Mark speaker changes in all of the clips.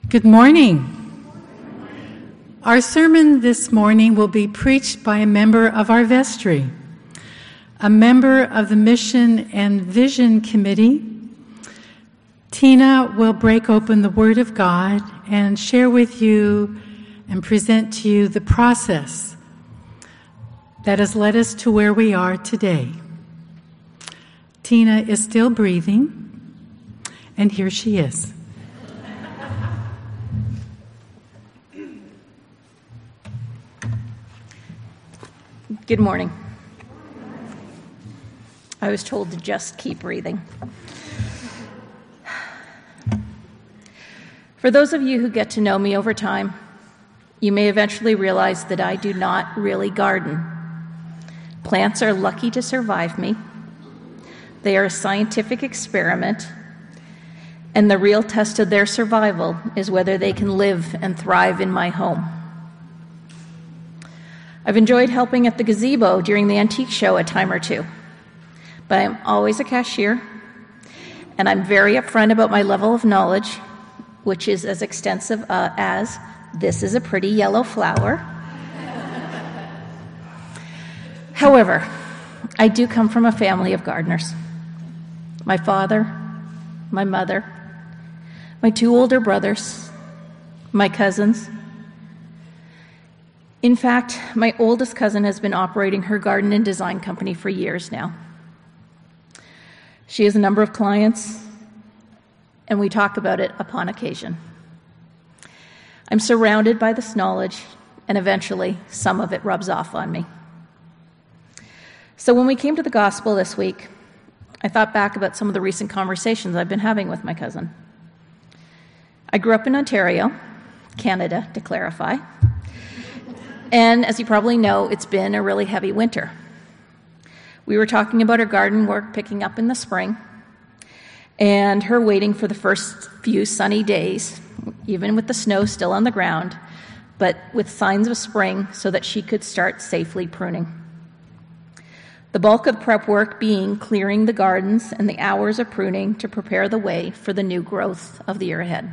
Speaker 1: Good morning. Our sermon this morning will be preached by a member of our vestry, a member of the Mission and Vision Committee. Tina will break open the Word of God and share with you and present to you the process that has led us to where we are today. Tina is still breathing, and here she is.
Speaker 2: Good morning. I was told to just keep breathing. For those of you who get to know me over time, you may eventually realize that I do not really garden. Plants are lucky to survive me. They are a scientific experiment, and the real test of their survival is whether they can live and thrive in my home. I've enjoyed helping at the gazebo during the antique show a time or two, but I'm always a cashier, and I'm very upfront about my level of knowledge, which is as extensive as this is a pretty yellow flower. However, I do come from a family of gardeners. My father, my mother, my two older brothers, my cousins. In fact, my oldest cousin has been operating her garden and design company for years now. She has a number of clients, and we talk about it upon occasion. I'm surrounded by this knowledge, and eventually some of it rubs off on me. So when we came to the gospel this week, I thought back about some of the recent conversations I've been having with my cousin. I grew up in Ontario, Canada, to clarify. And as you probably know, it's been a really heavy winter. We were talking about her garden work picking up in the spring, and her waiting for the first few sunny days, even with the snow still on the ground, but with signs of spring so that she could start safely pruning. The bulk of prep work being clearing the gardens and the hours of pruning to prepare the way for the new growth of the year ahead.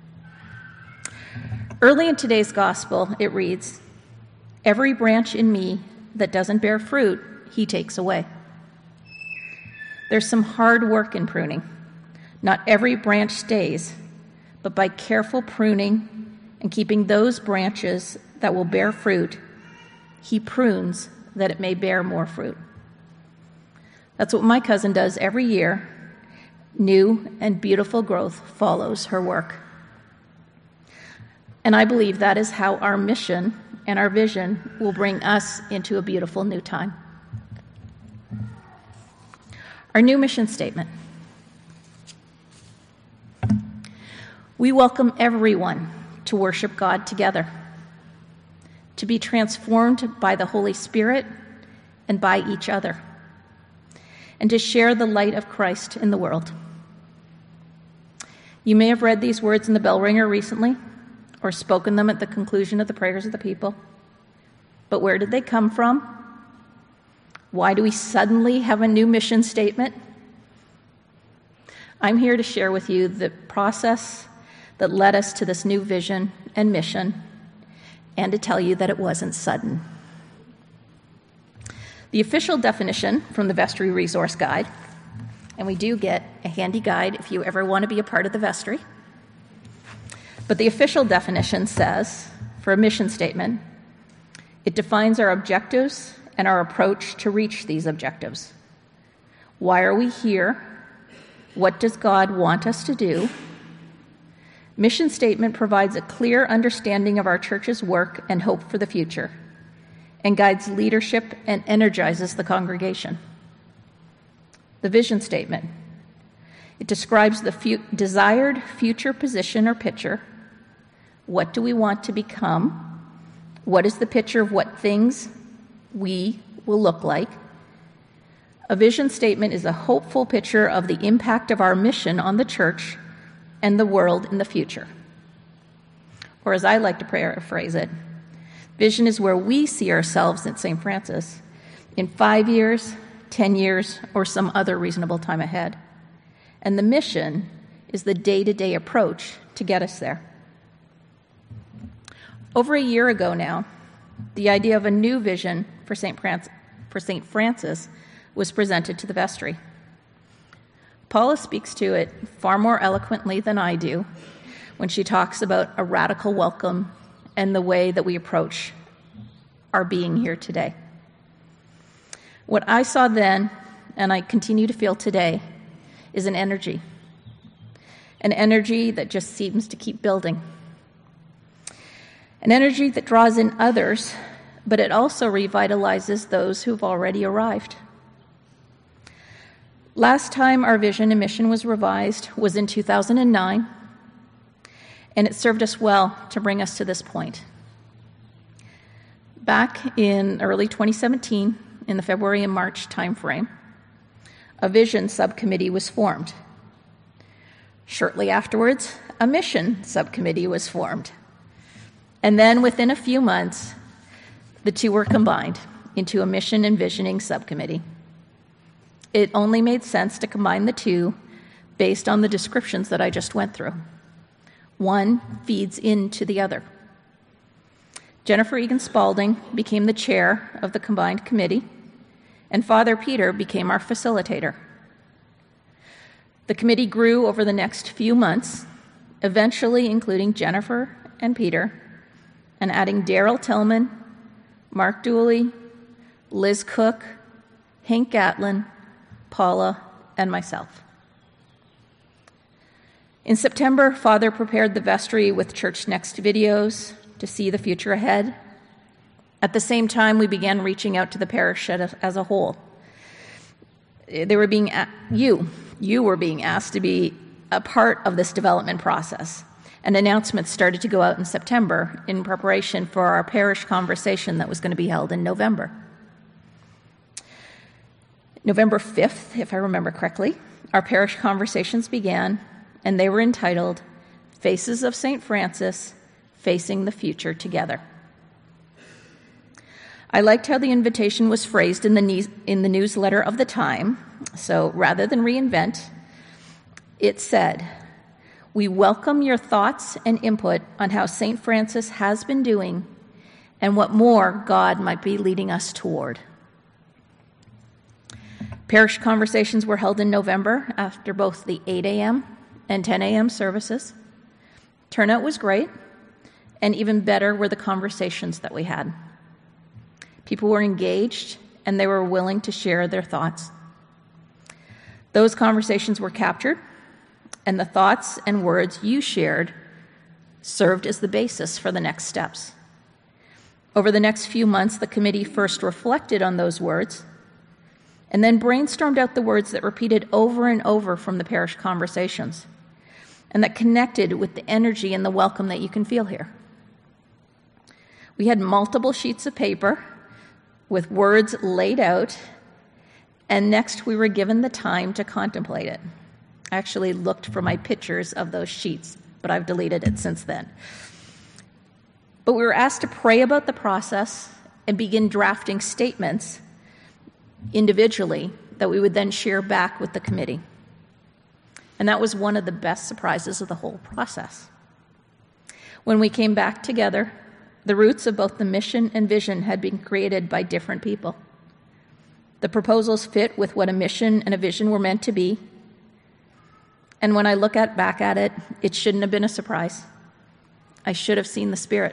Speaker 2: Early in today's gospel, it reads, "Every branch in me that doesn't bear fruit, he takes away." There's some hard work in pruning. Not every branch stays, but by careful pruning and keeping those branches that will bear fruit, he prunes that it may bear more fruit. That's what my cousin does every year. New and beautiful growth follows her work. And I believe that is how our mission and our vision will bring us into a beautiful new time. Our new mission statement. We welcome everyone to worship God together, to be transformed by the Holy Spirit and by each other, and to share the light of Christ in the world. You may have read these words in the bell ringer recently, or spoken them at the conclusion of the prayers of the people. But where did they come from? Why do we suddenly have a new mission statement? I'm here to share with you the process that led us to this new vision and mission, and to tell you that it wasn't sudden. The official definition from the Vestry Resource Guide, and we do get a handy guide if you ever want to be a part of the vestry, but the official definition says, for a mission statement, it defines our objectives and our approach to reach these objectives. Why are we here? What does God want us to do? Mission statement provides a clear understanding of our church's work and hope for the future, and guides leadership and energizes the congregation. The vision statement. It describes the desired future position or picture. What do we want to become? What is the picture of what things we will look like? A vision statement is a hopeful picture of the impact of our mission on the church and the world in the future. Or as I like to paraphrase it, vision is where we see ourselves at St. Francis in 5 years, 10 years, or some other reasonable time ahead. And the mission is the day-to-day approach to get us there. Over a year ago now, the idea of a new vision for St. Francis was presented to the vestry. Paula speaks to it far more eloquently than I do when she talks about a radical welcome and the way that we approach our being here today. What I saw then, and I continue to feel today, is an energy that just seems to keep building. An energy that draws in others, but it also revitalizes those who've already arrived. Last time our vision and mission was revised was in 2009, and it served us well to bring us to this point. Back in early 2017, in the February and March timeframe, a vision subcommittee was formed. Shortly afterwards, a mission subcommittee was formed. And then within a few months, the two were combined into a mission and visioning subcommittee. It only made sense to combine the two based on the descriptions that I just went through. One feeds into the other. Jennifer Egan Spalding became the chair of the combined committee, and Father Peter became our facilitator. The committee grew over the next few months, eventually including Jennifer and Peter, and adding Daryl Tillman, Mark Dooley, Liz Cook, Hank Gatlin, Paula, and myself. In September, Father prepared the vestry with Church Next videos to see the future ahead. At the same time, we began reaching out to the parish as a whole. They were being you were being asked to be a part of this development process. And announcements started to go out in September in preparation for our parish conversation that was going to be held in November. November 5th, if I remember correctly, our parish conversations began, and they were entitled Faces of St. Francis, Facing the Future Together. I liked how the invitation was phrased in the newsletter of the time. So rather than reinvent, it said, "We welcome your thoughts and input on how St. Francis has been doing and what more God might be leading us toward." Parish conversations were held in November after both the 8 a.m. and 10 a.m. services. Turnout was great, and even better were the conversations that we had. People were engaged, and they were willing to share their thoughts. Those conversations were captured, and the thoughts and words you shared served as the basis for the next steps. Over the next few months, the committee first reflected on those words, and then brainstormed out the words that repeated over and over from the parish conversations, and that connected with the energy and the welcome that you can feel here. We had multiple sheets of paper with words laid out, and next we were given the time to contemplate it. I actually looked for my pictures of those sheets, but I've deleted it since then. But we were asked to pray about the process and begin drafting statements individually that we would then share back with the committee. And that was one of the best surprises of the whole process. When we came back together, the roots of both the mission and vision had been created by different people. The proposals fit with what a mission and a vision were meant to be. And when I look back at it, it shouldn't have been a surprise. I should have seen the Spirit.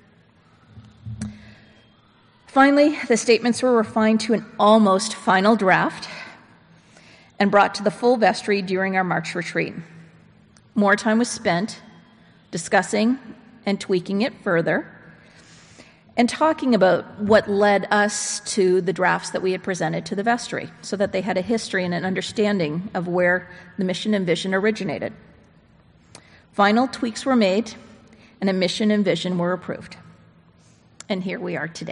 Speaker 2: Finally, the statements were refined to an almost final draft and brought to the full vestry during our March retreat. More time was spent discussing and tweaking it further and talking about what led us to the drafts that we had presented to the vestry so that they had a history and an understanding of where the mission and vision originated. Final tweaks were made, and a mission and vision were approved. And here we are today.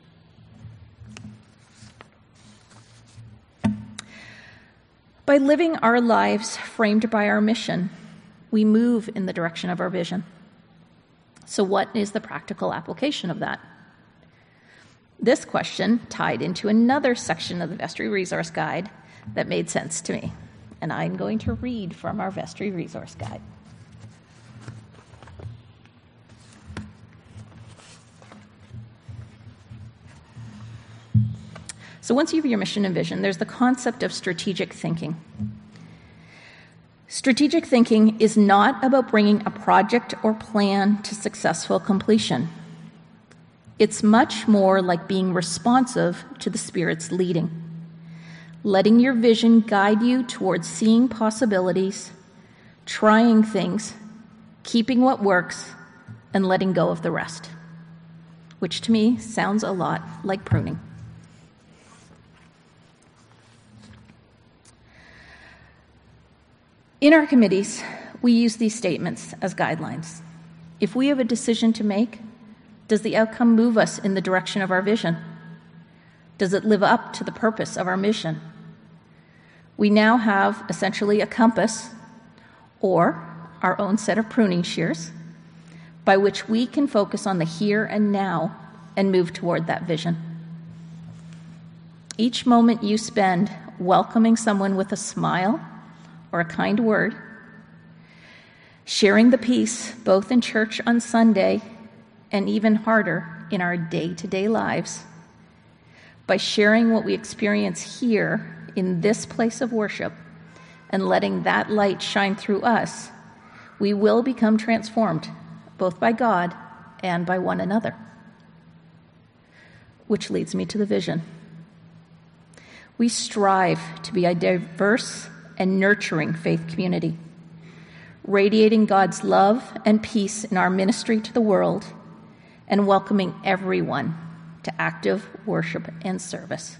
Speaker 2: By living our lives framed by our mission, we move in the direction of our vision. So what is the practical application of that? This question tied into another section of the Vestry Resource Guide that made sense to me, and I'm going to read from our Vestry Resource Guide. So once you have your mission and vision, there's the concept of strategic thinking. Strategic thinking is not about bringing a project or plan to successful completion. It's much more like being responsive to the Spirit's leading, letting your vision guide you towards seeing possibilities, trying things, keeping what works, and letting go of the rest, which to me sounds a lot like pruning. In our committees, we use these statements as guidelines. If we have a decision to make, does the outcome move us in the direction of our vision? Does it live up to the purpose of our mission? We now have essentially a compass, or our own set of pruning shears, by which we can focus on the here and now and move toward that vision. Each moment you spend welcoming someone with a smile or a kind word, sharing the peace both in church on Sunday and even harder in our day-to-day lives, by sharing what we experience here in this place of worship and letting that light shine through us, we will become transformed both by God and by one another. Which leads me to the vision. We strive to be a diverse and nurturing faith community, radiating God's love and peace in our ministry to the world and welcoming everyone to active worship and service.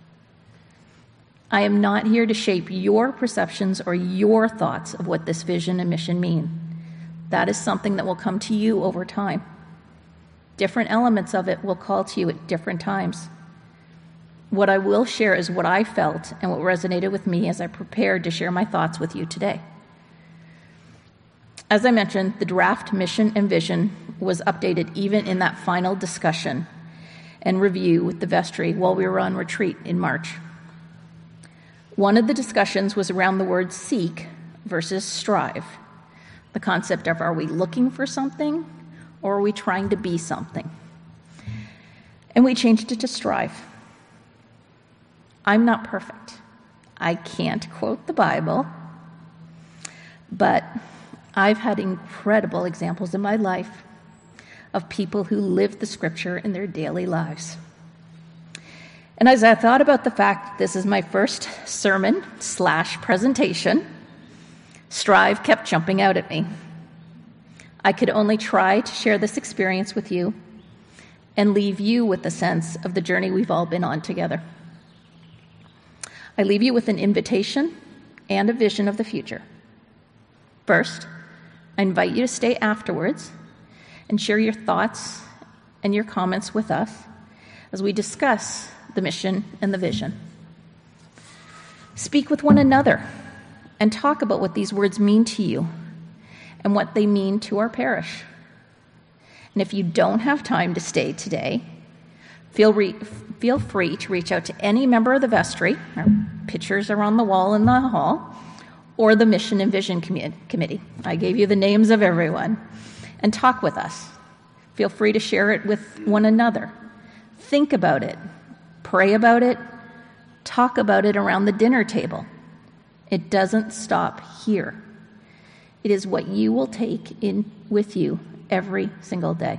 Speaker 2: I am not here to shape your perceptions or your thoughts of what this vision and mission mean. That is something that will come to you over time. Different elements of it will call to you at different times. What I will share is what I felt and what resonated with me as I prepared to share my thoughts with you today. As I mentioned, the draft mission and vision was updated even in that final discussion and review with the vestry while we were on retreat in March. One of the discussions was around the word seek versus strive. The concept of, are we looking for something or are we trying to be something? And we changed it to strive. I'm not perfect. I can't quote the Bible, but I've had incredible examples in my life of people who live the scripture in their daily lives. And as I thought about the fact that this is my first sermon/presentation, strive kept jumping out at me. I could only try to share this experience with you and leave you with a sense of the journey we've all been on together. I leave you with an invitation and a vision of the future. First, I invite you to stay afterwards and share your thoughts and your comments with us as we discuss the mission and the vision. Speak with one another and talk about what these words mean to you and what they mean to our parish. And if you don't have time to stay today, feel free to reach out to any member of the vestry. Our pictures are on the wall in the hall, or the Mission and Vision Committee. I gave you the names of everyone. And talk with us. Feel free to share it with one another. Think about it. Pray about it. Talk about it around the dinner table. It doesn't stop here. It is what you will take in with you every single day.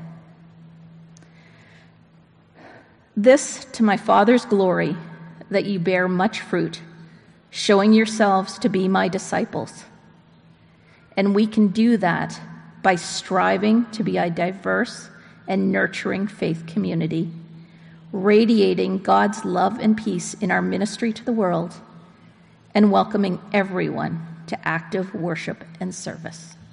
Speaker 2: This to my Father's glory, that you bear much fruit, showing yourselves to be my disciples. And we can do that by striving to be a diverse and nurturing faith community, radiating God's love and peace in our ministry to the world, and welcoming everyone to active worship and service.